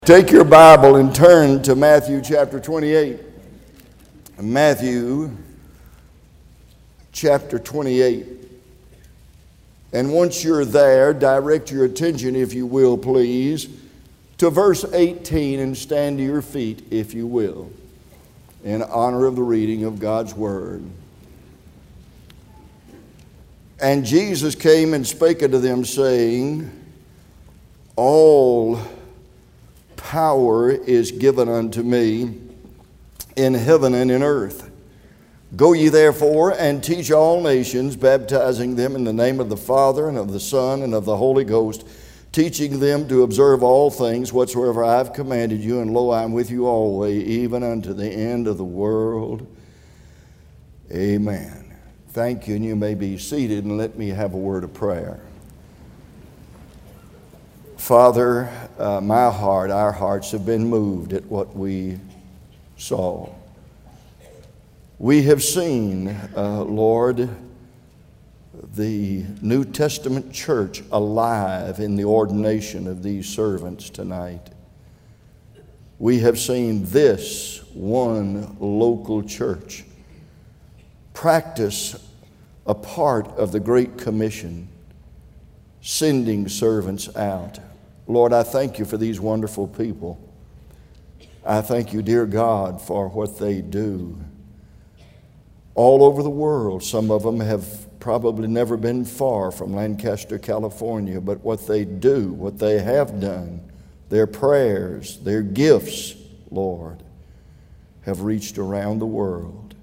Take your Bible and turn to Matthew chapter 28. Matthew chapter 28. And once you're there, direct your attention, if you will, please, to verse 18 and stand to your feet, if you will, in honor of the reading of God's Word. And Jesus came and spake unto them, saying, All power is given unto me in heaven and in earth. Go ye therefore and teach all nations, baptizing them in the name of the Father and of the Son and of the Holy Ghost, teaching them to observe all things whatsoever I have commanded you, and lo, I am with you always, even unto the end of the world. Amen. Thank you, and you may be seated, and let me have a word of prayer. Father, my heart, our hearts have been moved at what we saw. We have seen, Lord, the New Testament church alive in the ordination of these servants tonight. We have seen this one local church practice a part of the Great Commission, sending servants out. Lord, I thank you for these wonderful people. I thank you, dear God, for what they do. All over the world, some of them have probably never been far from Lancaster, California, but what they do, what they have done, their prayers, their gifts, Lord, have reached around the world.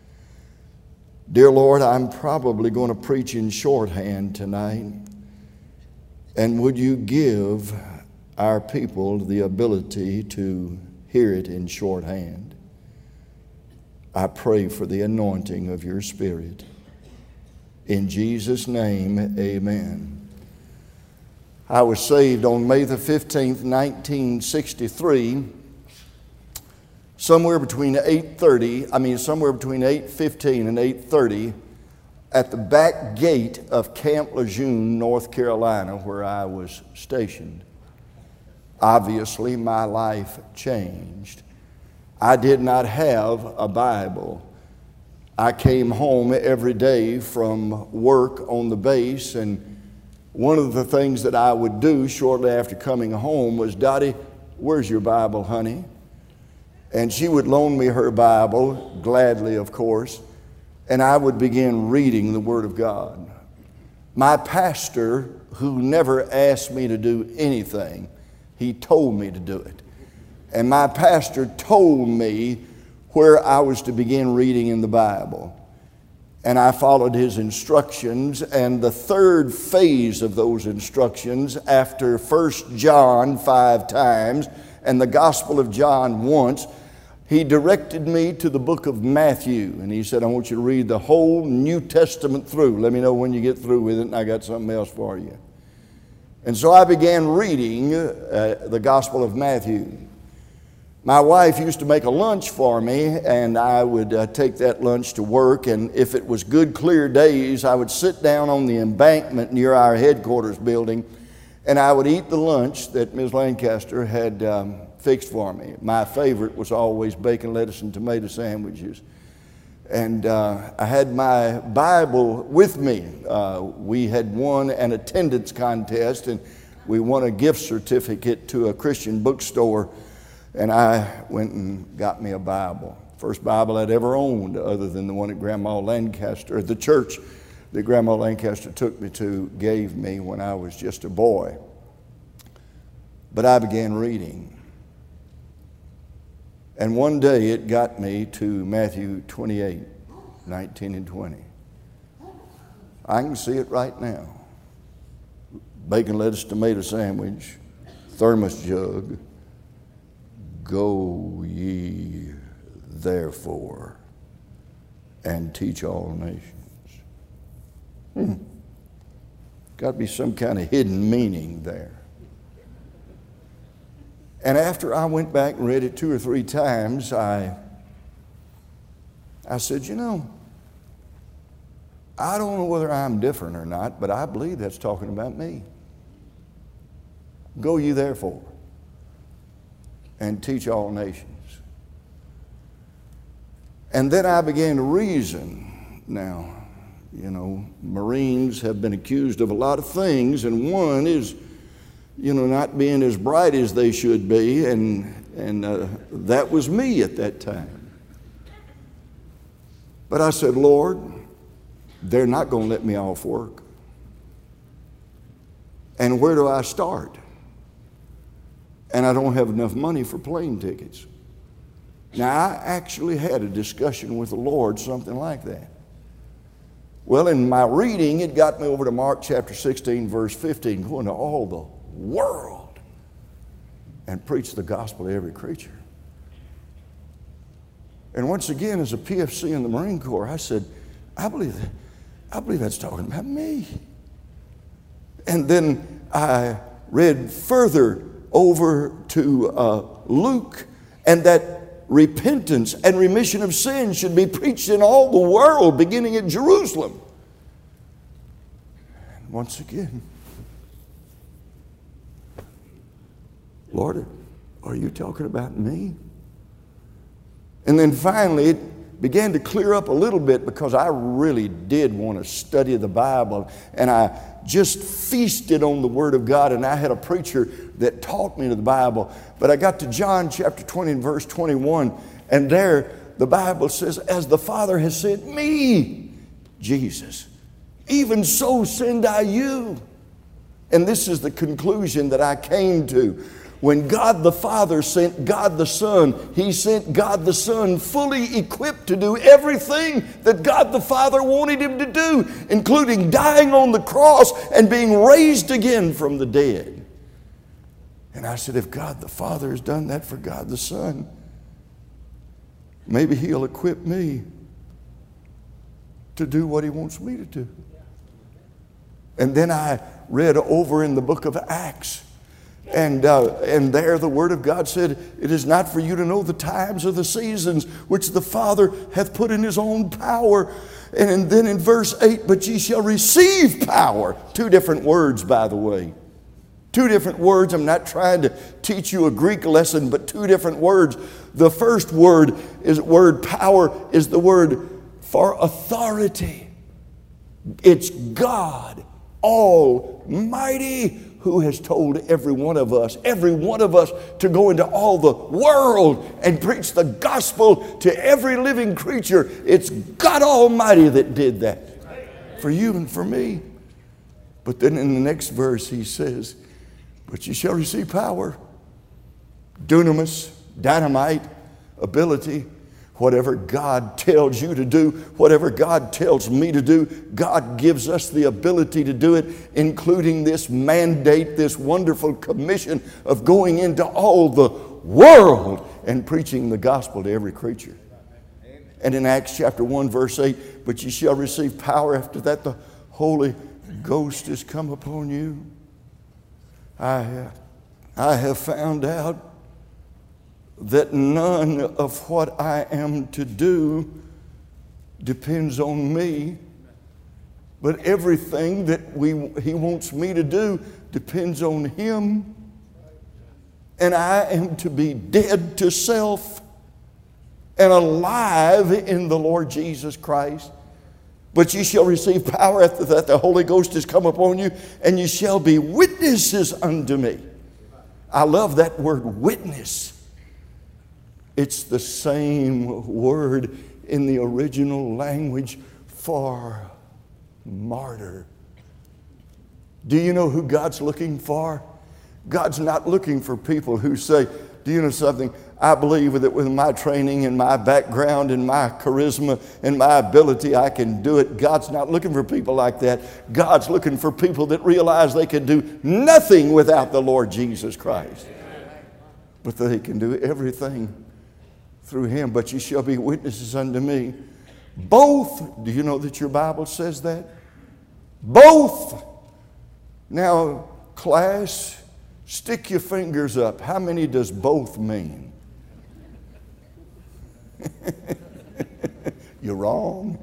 Dear Lord, I'm probably going to preach in shorthand tonight. And would you give our people the ability to hear it in shorthand? I pray for the anointing of your Spirit. In Jesus' name, amen. I was saved on May the 15th, 1963, somewhere between 8:15 and 8:30, at the back gate of Camp Lejeune, North Carolina, where I was stationed. Obviously, my life changed. I did not have a Bible. I came home every day from work on the base, and one of the things that I would do shortly after coming home was, Dottie, where's your Bible, honey? And she would loan me her Bible, gladly, of course, and I would begin reading the Word of God. My pastor, who never asked me to do anything, he told me to do it. And my pastor told me where I was to begin reading in the Bible. And I followed his instructions, and the third phase of those instructions, after 1 John 5 times and the Gospel of John once, he directed me to the book of Matthew, and he said, I want you to read the whole New Testament through. Let me know when you get through with it, and I got something else for you. And so I began reading the Gospel of Matthew. My wife used to make a lunch for me, and I would take that lunch to work, and if it was good, clear days, I would sit down on the embankment near our headquarters building, and I would eat the lunch that Ms. Lancaster had fixed for me. My favorite was always bacon, lettuce, and tomato sandwiches. And I had my Bible with me. We had won an attendance contest, and we won a gift certificate to a Christian bookstore, and I went and got me a Bible. First Bible I'd ever owned, other than the one that Grandma Lancaster, the church that Grandma Lancaster took me to, gave me when I was just a boy. But I began reading. And one day it got me to Matthew 28, 19 and 20. I can see it right now. Bacon, lettuce, tomato sandwich, thermos jug. Go ye therefore and teach all nations. Got to be some kind of hidden meaning there. And after I went back and read it 2 or 3 times, I said, I don't know whether I'm different or not, but I believe that's talking about me. Go ye therefore. and teach all nations. And then I began to reason. Now, you know, Marines have been accused of a lot of things, and one is, you know, not being as bright as they should be, and that was me at that time. But I said, Lord, they're not going to let me off work. And where do I start? And I don't have enough money for plane tickets. Now, I actually had a discussion with the Lord, something like that. Well, in my reading, it got me over to Mark chapter 16, verse 15, go into all the world and preach the gospel to every creature. And once again, as a PFC in the Marine Corps, I said, I believe that's talking about me. And then I read further over to Luke, and that repentance and remission of sin should be preached in all the world, beginning at Jerusalem. And once again, Lord, are you talking about me? And then finally, it began to clear up a little bit, because I really did want to study the Bible, and I just feasted on the Word of God, and I had a preacher that taught me the Bible. But I got to John chapter 20 and verse 21, and there the Bible says, as the Father has sent me, Jesus, even so send I you. And this is the conclusion that I came to. When God the Father sent God the Son, He sent God the Son fully equipped to do everything that God the Father wanted Him to do, including dying on the cross and being raised again from the dead. And I said, if God the Father has done that for God the Son, maybe He'll equip me to do what He wants me to do. And then I read over in the book of Acts, and there the Word of God said, it is not for you to know the times or the seasons which the Father hath put in His own power. And then in verse 8, but ye shall receive power. Two different words, by the way. Two different words. I'm not trying to teach you a Greek lesson, but two different words. The first word power is the word for authority. It's God Almighty who has told every one of us to go into all the world and preach the gospel to every living creature. It's God Almighty that did that for you and for me. But then in the next verse he says, but you shall receive power, dunamis, dynamite, ability. Whatever God tells you to do, whatever God tells me to do, God gives us the ability to do it, including this mandate, this wonderful commission of going into all the world and preaching the gospel to every creature. And in Acts chapter 1 verse 8, but ye shall receive power, after that the Holy Ghost is come upon you. I have found out that none of what I am to do depends on me, but everything that He wants me to do depends on Him. And I am to be dead to self and alive in the Lord Jesus Christ. But ye shall receive power, after that the Holy Ghost is come upon you, and ye shall be witnesses unto me. I love that word, witness. It's the same word in the original language for martyr. Do you know who God's looking for? God's not looking for people who say, do you know something? I believe that with my training and my background and my charisma and my ability, I can do it. God's not looking for people like that. God's looking for people that realize they can do nothing without the Lord Jesus Christ, but they can do everything through Him. But ye shall be witnesses unto me. Both. Do you know that your Bible says that? Both. Now, class, stick your fingers up. How many does both mean? You're wrong.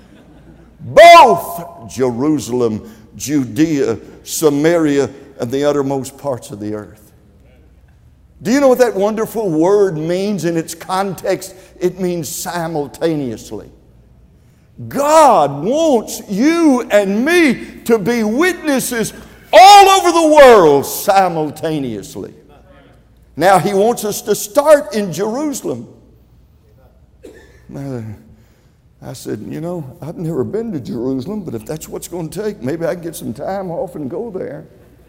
Both Jerusalem, Judea, Samaria, and the uttermost parts of the earth. Do you know what that wonderful word means in its context? It means simultaneously. God wants you and me to be witnesses all over the world simultaneously. Now, He wants us to start in Jerusalem. I said, I've never been to Jerusalem, but if that's what's going to take, maybe I can get some time off and go there.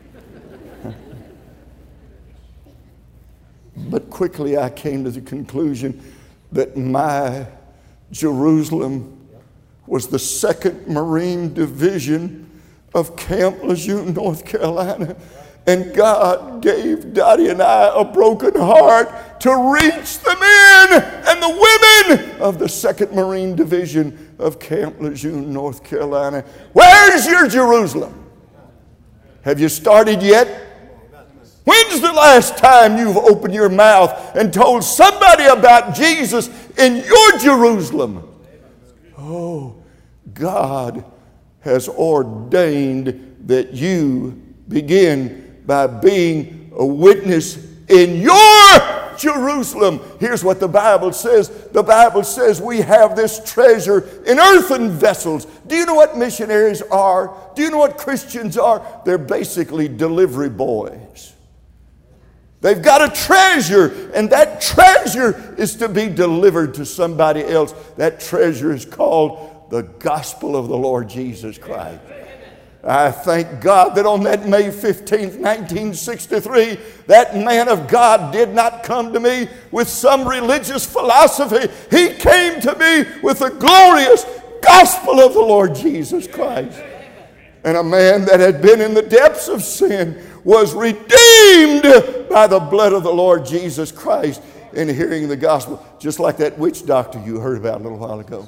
But quickly I came to the conclusion that my Jerusalem was the 2nd Marine Division of Camp Lejeune, North Carolina. And God gave Dottie and I a broken heart to reach the men and the women of the 2nd Marine Division of Camp Lejeune, North Carolina. Where's your Jerusalem? Have you started yet? When's the last time you've opened your mouth and told somebody about Jesus in your Jerusalem? Oh, God has ordained that you begin by being a witness in your Jerusalem. Here's what the Bible says. The Bible says we have this treasure in earthen vessels. Do you know what missionaries are? Do you know what Christians are? They're basically delivery boys. They've got a treasure, and that treasure is to be delivered to somebody else. That treasure is called the gospel of the Lord Jesus Christ. I thank God that on that May 15th, 1963, that man of God did not come to me with some religious philosophy. He came to me with the glorious gospel of the Lord Jesus Christ. And a man that had been in the depths of sin was redeemed by the blood of the Lord Jesus Christ in hearing the gospel. Just like that witch doctor you heard about a little while ago.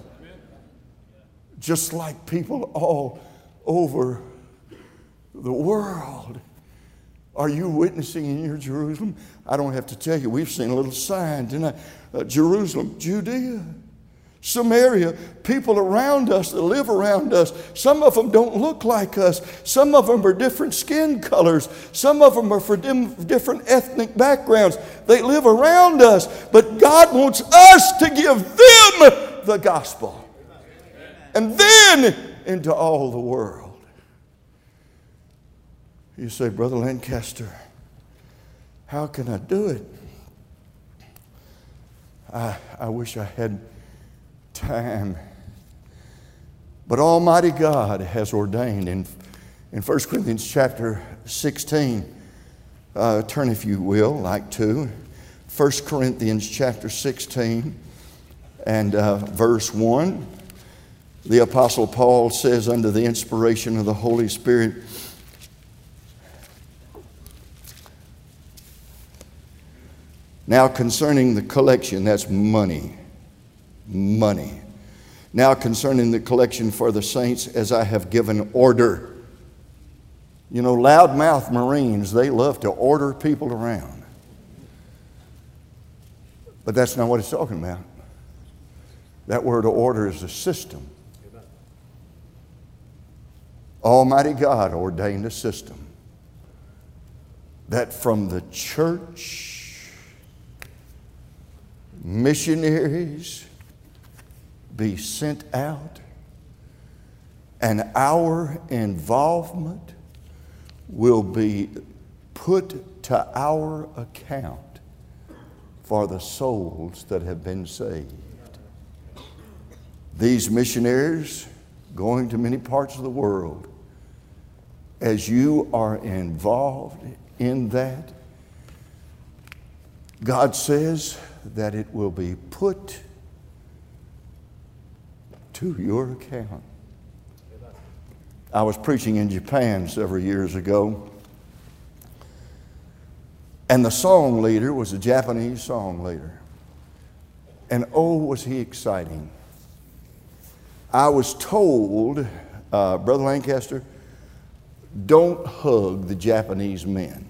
Just like people all over the world. Are you witnessing in your Jerusalem? I don't have to tell you. We've seen a little sign tonight. Jerusalem, Judea, Samaria, people around us that live around us. Some of them don't look like us. Some of them are different skin colors. Some of them are from different ethnic backgrounds. They live around us. But God wants us to give them the gospel. And then into all the world. You say, Brother Lancaster, how can I do it? I wish I had time. But Almighty God has ordained in 1 Corinthians chapter 16, turn if you will, like to, 1 Corinthians chapter 16 and verse 1. The Apostle Paul says, under the inspiration of the Holy Spirit, now concerning the collection, that's money. Now concerning the collection for the saints, as I have given order. You know, loudmouth Marines, they love to order people around. But that's not what it's talking about. That word order is a system. Almighty God ordained a system that from the church, missionaries be sent out, and our involvement will be put to our account for the souls that have been saved. These missionaries going to many parts of the world, as you are involved in that, God says that it will be put to your account. I was preaching in Japan several years ago, and the song leader was a Japanese song leader. And oh, was he exciting. I was told, Brother Lancaster, don't hug the Japanese men.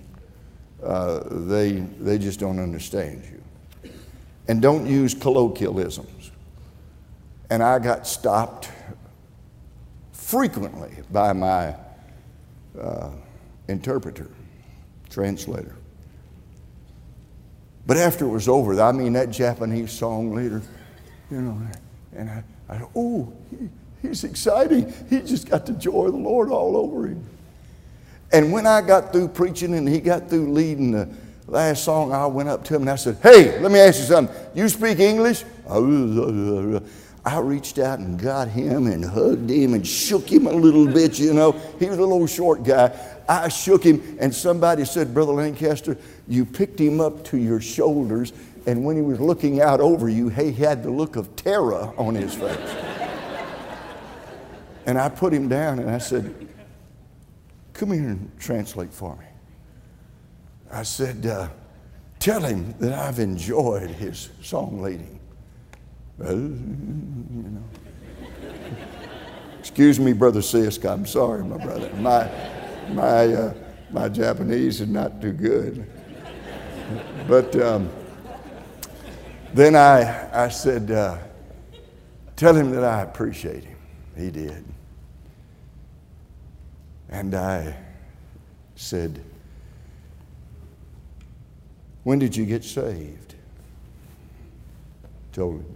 They just don't understand you. And don't use colloquialisms. And I got stopped frequently by my interpreter, translator. But after it was over, I mean, that Japanese song leader, and I thought, oh, he's exciting. He just got the joy of the Lord all over him. And when I got through preaching and he got through leading the last song, I went up to him and I said, hey, let me ask you something. You speak English? I reached out and got him and hugged him and shook him a little bit, He was a little short guy. I shook him, and somebody said, Brother Lancaster, you picked him up to your shoulders, and when he was looking out over you, he had the look of terror on his face. And I put him down and I said, come here and translate for me. I said, tell him that I've enjoyed his song leading. Excuse me, Brother Sisk, I'm sorry, my brother. My Japanese is not too good. But then I said, tell him that I appreciate him. He did. And I said, when did you get saved? Told him.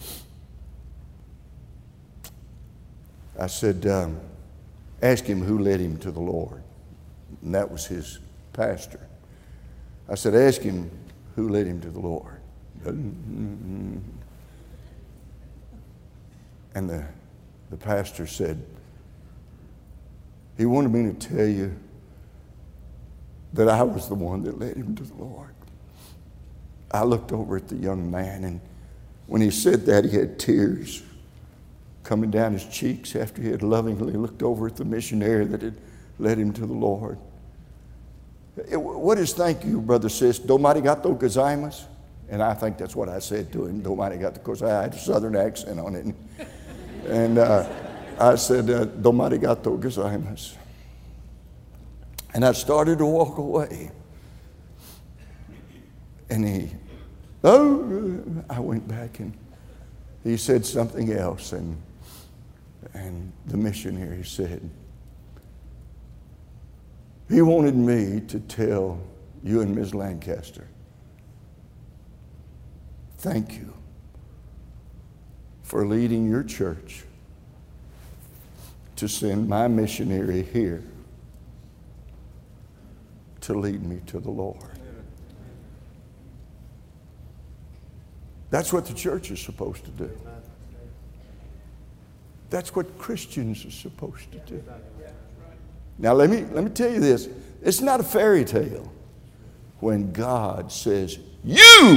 I said, ask him who led him to the Lord. And that was his pastor. I said, ask him who led him to the Lord. And the pastor said, he wanted me to tell you that I was the one that led him to the Lord. I looked over at the young man, and when he said that, he had tears coming down his cheeks after he had lovingly looked over at the missionary that had led him to the Lord. What is thank you, Brother Sis? Domarigato gozaimasu? And I think that's what I said to him. Domarigato, because I had a southern accent on it. And I said, Domarigato gozaimasu. And I started to walk away. And I went back and he said something else. And the missionary said, he wanted me to tell you and Ms. Lancaster, thank you for leading your church to send my missionary here to lead me to the Lord. That's what the church is supposed to do. That's what Christians are supposed to do. Now let me tell you this. It's not a fairy tale when God says, you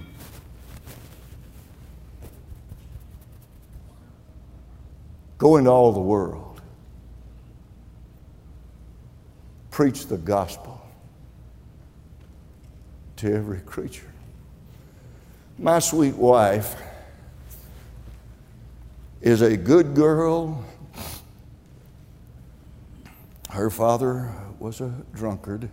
go into all the world, preach the gospel to every creature. My sweet wife is a good girl. Her father was a drunkard.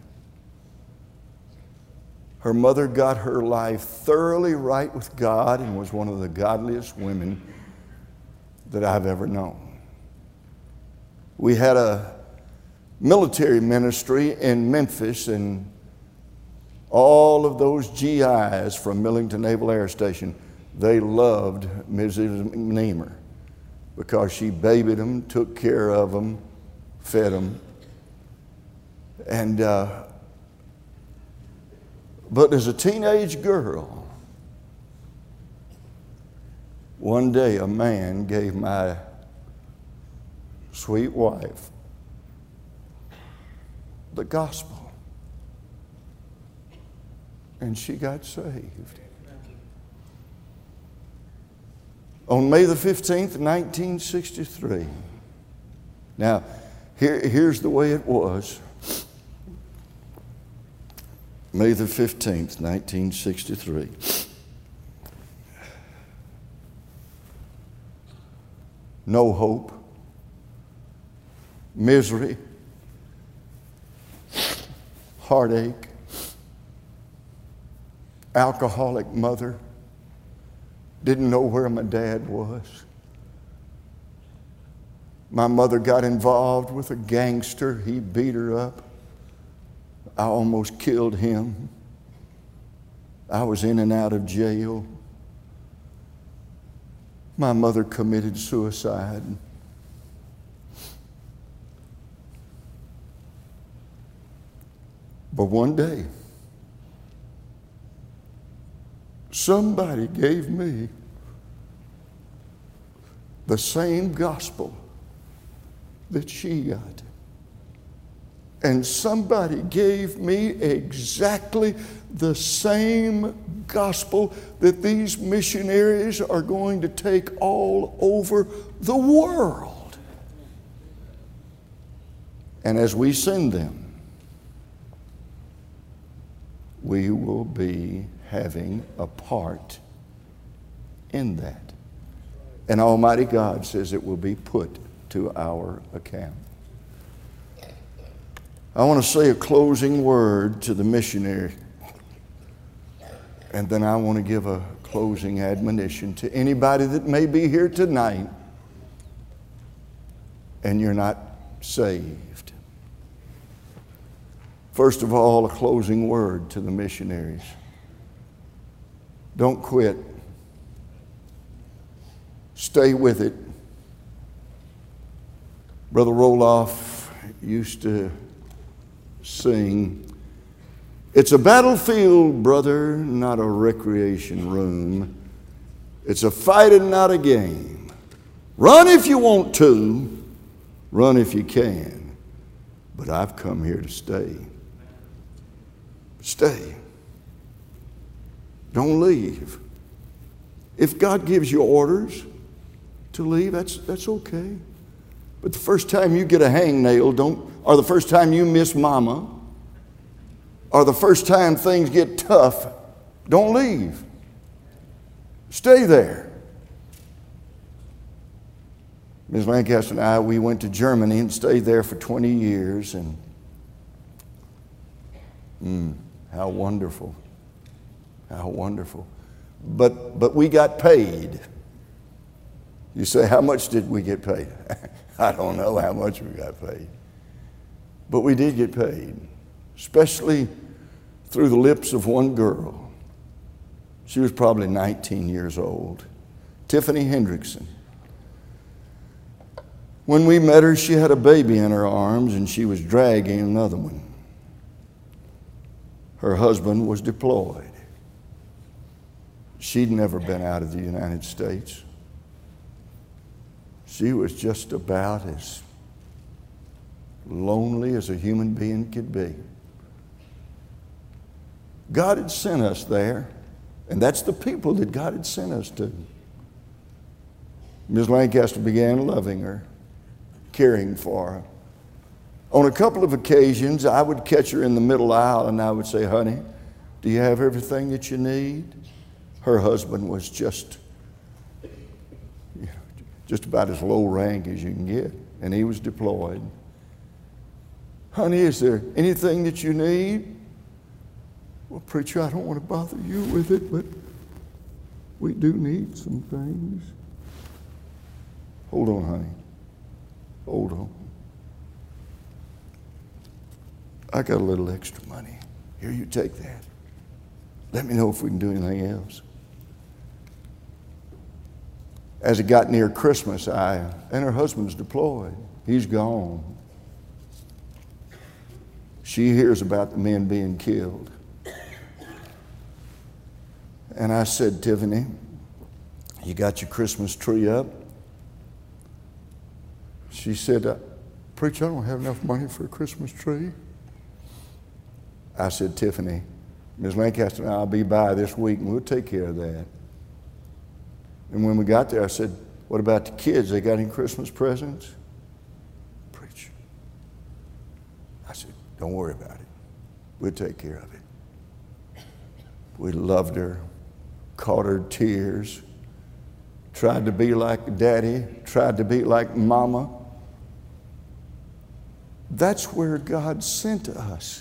Her mother got her life thoroughly right with God and was one of the godliest women that I've ever known. We had a military ministry in Memphis, and all of those GIs from Millington Naval Air Station, they loved Mrs. McNeamer because she babied them, took care of them, fed them. And but as a teenage girl, one day a man gave my sweet wife the gospel, and she got saved. On May the 15th, 1963. Now, here's the way it was. May the 15th, 1963. No hope, misery, heartache, alcoholic mother, didn't know where my dad was. My mother got involved with a gangster. He beat her up. I almost killed him. I was in and out of jail. My mother committed suicide. But one day, somebody gave me the same gospel that she got. And somebody gave me exactly the same gospel that these missionaries are going to take all over the world. And as we send them, we will be having a part in that. And Almighty God says it will be put to our account. I want to say a closing word to the missionary, and then I want to give a closing admonition to anybody that may be here tonight and you're not saved. First of all, a closing word to the missionaries. Don't quit. Stay with it. Brother Roloff used to sing, "It's a battlefield, brother, not a recreation room. It's a fight and not a game. Run if you want to, run if you can. But I've come here to stay." Stay. Don't leave. If God gives you orders to leave, that's okay. But the first time you get a hangnail, or the first time you miss mama, or the first time things get tough, don't leave. Stay there. Ms. Lancaster and I, we went to Germany and stayed there for 20 years, and how wonderful. How wonderful. But we got paid. You say, how much did we get paid? I don't know how much we got paid. But we did get paid, especially through the lips of one girl. She was probably 19 years old, Tiffany Hendrickson. When we met her, she had a baby in her arms and she was dragging another one. Her husband was deployed. She'd never been out of the United States. She was just about as lonely as a human being could be. God had sent us there, and that's the people that God had sent us to. Ms. Lancaster began loving her, caring for her. On a couple of occasions, I would catch her in the middle aisle and I would say, "Honey, do you have everything that you need?" Her husband was just about as low rank as you can get, and he was deployed. "Honey, is there anything that you need?" "Well, preacher, I don't want to bother you with it, but we do need some things." "Hold on, honey. Hold on. I got a little extra money. Here, you take that. Let me know if we can do anything else." As it got near Christmas, and her husband's deployed. He's gone. She hears about the men being killed. And I said, "Tiffany, you got your Christmas tree up?" She said, "Preacher, I don't have enough money for a Christmas tree." I said, "Tiffany, Ms. Lancaster and I will be by this week and we'll take care of that." And when we got there, I said, "What about the kids? They got any Christmas presents?" "Preacher," I said, "don't worry about it. We'll take care of it." We loved her, caught her tears, tried to be like daddy, tried to be like mama. That's where God sent us.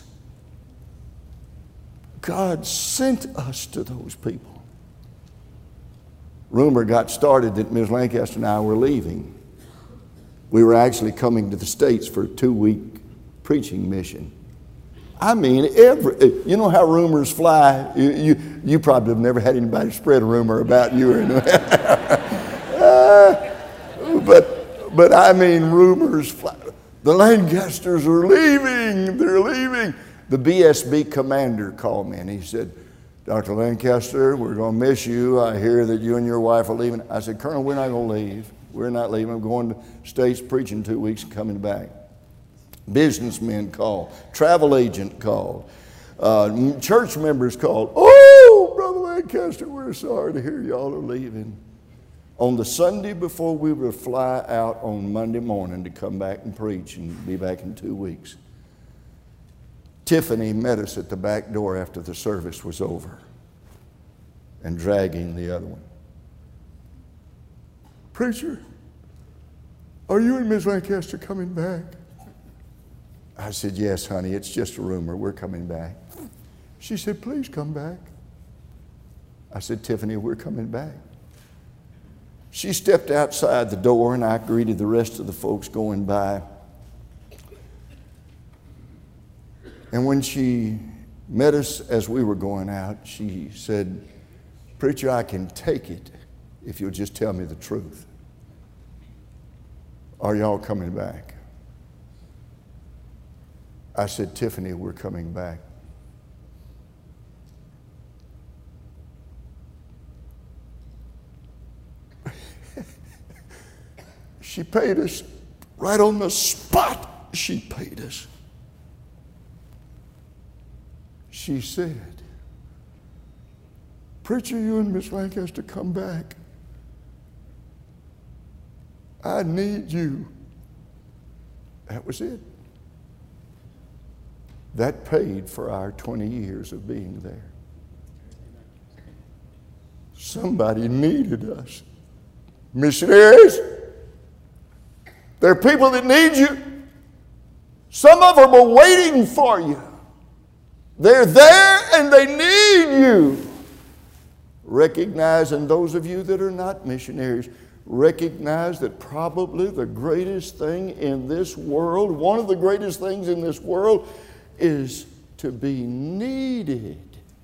God sent us to those people. Rumor got started that Ms. Lancaster and I were leaving. We were actually coming to the States for a 2-week preaching mission. I mean, you know how rumors fly? You probably have never had anybody spread a rumor about you. But I mean, rumors fly. The Lancasters are leaving. They're leaving. The BSB commander called me and he said, Dr. Lancaster, we're going to miss you. I hear that you and your wife are leaving. I said, Colonel, we're not going to leave. We're not leaving. I'm going to States preaching 2 weeks and coming back. Businessmen called. Travel agent called. Church members called. Oh, Brother Lancaster, we're sorry to hear y'all are leaving. On the Sunday before we would fly out on Monday morning to come back and preach and be back in 2 weeks, Tiffany met us at the back door after the service was over and dragging the other one. Preacher, are you and Miss Lancaster coming back? I said, yes, honey, it's just a rumor. We're coming back. She said, please come back. I said, Tiffany, we're coming back. She stepped outside the door and I greeted the rest of the folks going by. And when she met us as we were going out, she said, Preacher, I can take it if you'll just tell me the truth. Are y'all coming back? I said, Tiffany, we're coming back. She paid us right on the spot. She paid us. She said, Preacher, you and Miss Lancaster come back. I need you. That was it. That paid for our 20 years of being there. Somebody needed us. Missionaries, there are people that need you. Some of them are waiting for you. They're there and they need you. Recognize, and those of you that are not missionaries, recognize that probably the greatest thing in this world, one of the greatest things in this world, is to be needed.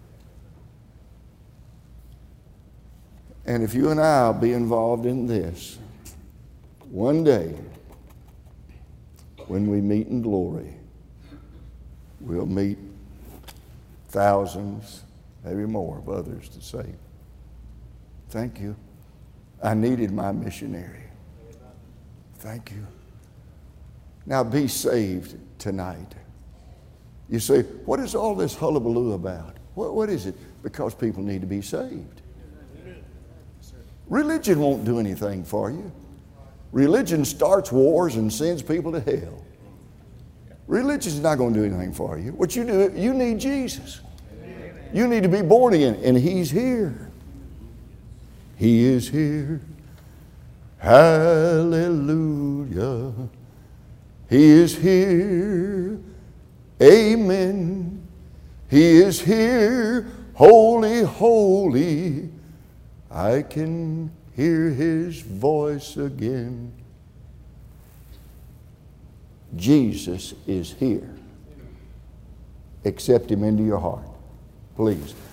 And if you and I will be involved in this, one day, when we meet in glory, we'll meet thousands, maybe more, of others to say, thank you. I needed my missionary. Thank you. Now be saved tonight. You say, what is all this hullabaloo about? What is it? Because people need to be saved. Religion won't do anything for you. Religion starts wars and sends people to hell. Religion's not going to do anything for you. What you do, you need Jesus. You need to be born again, and He's here. He is here. Hallelujah. He is here. Amen. He is here. Holy, holy. I can hear His voice again. Jesus is here. Accept Him into your heart, please.